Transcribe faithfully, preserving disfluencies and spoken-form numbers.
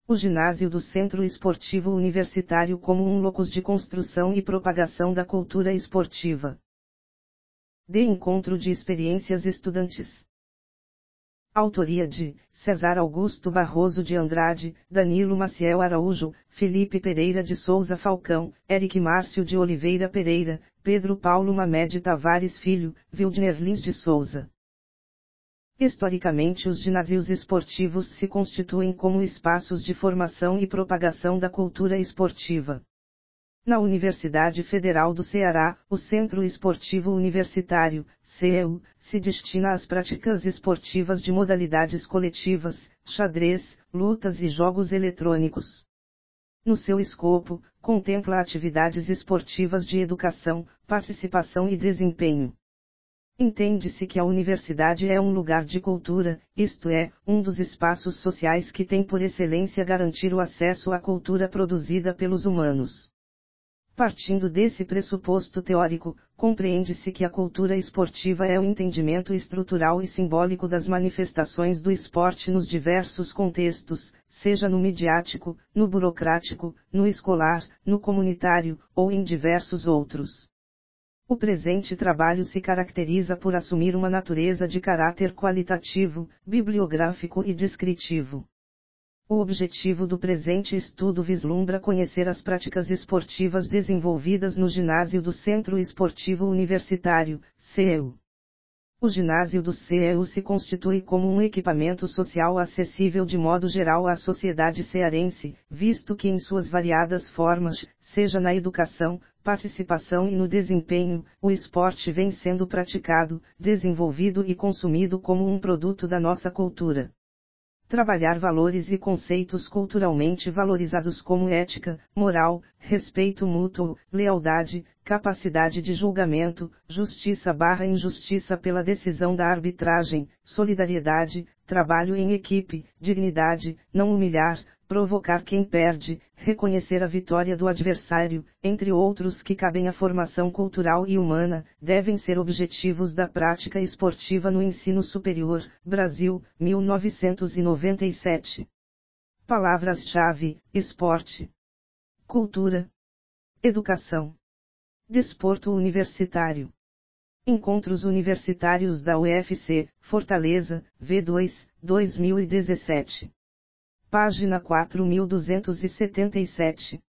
O ginásio do Centro Esportivo Universitário como um locus de construção e propagação da cultura esportiva. De encontro de experiências estudantes. Autoria de César Augusto Barroso de Andrade, Danilo Maciel Araújo, Felipe Pereira de Souza Falcão, Eric Márcio de Oliveira Pereira, Pedro Paulo Mamed Tavares Filho, Wildner Lins de Souza. Historicamente, os ginásios esportivos se constituem como espaços de formação e propagação da cultura esportiva. Na Universidade Federal do Ceará, o Centro Esportivo Universitário, C E U, se destina às práticas esportivas de modalidades coletivas, xadrez, lutas e jogos eletrônicos. No seu escopo, contempla atividades esportivas de educação, participação e desempenho. Entende-se que a universidade é um lugar de cultura, isto é, um dos espaços sociais que tem por excelência garantir o acesso à cultura produzida pelos humanos. Partindo desse pressuposto teórico, compreende-se que a cultura esportiva é o entendimento estrutural e simbólico das manifestações do esporte nos diversos contextos, seja no midiático, no burocrático, no escolar, no comunitário, ou em diversos outros. O presente trabalho se caracteriza por assumir uma natureza de caráter qualitativo, bibliográfico e descritivo. O objetivo do presente estudo vislumbra conhecer as práticas esportivas desenvolvidas no ginásio do Centro Esportivo Universitário, C E U. O ginásio do C E U se constitui como um equipamento social acessível de modo geral à sociedade cearense, visto que em suas variadas formas, seja na educação, participação e no desempenho, o esporte vem sendo praticado, desenvolvido e consumido como um produto da nossa cultura. Trabalhar valores e conceitos culturalmente valorizados como ética, moral, respeito mútuo, lealdade, capacidade de julgamento, justiça barra injustiça pela decisão da arbitragem, solidariedade, trabalho em equipe, dignidade, não humilhar, provocar quem perde, reconhecer a vitória do adversário, entre outros que cabem à formação cultural e humana, devem ser objetivos da prática esportiva no ensino superior, Brasil, mil novecentos e noventa e sete. Palavras-chave: esporte, cultura, educação, desporto universitário. Encontros Universitários da U F C, Fortaleza, V dois, dois mil e dezessete. Página quatro mil duzentos e setenta e sete.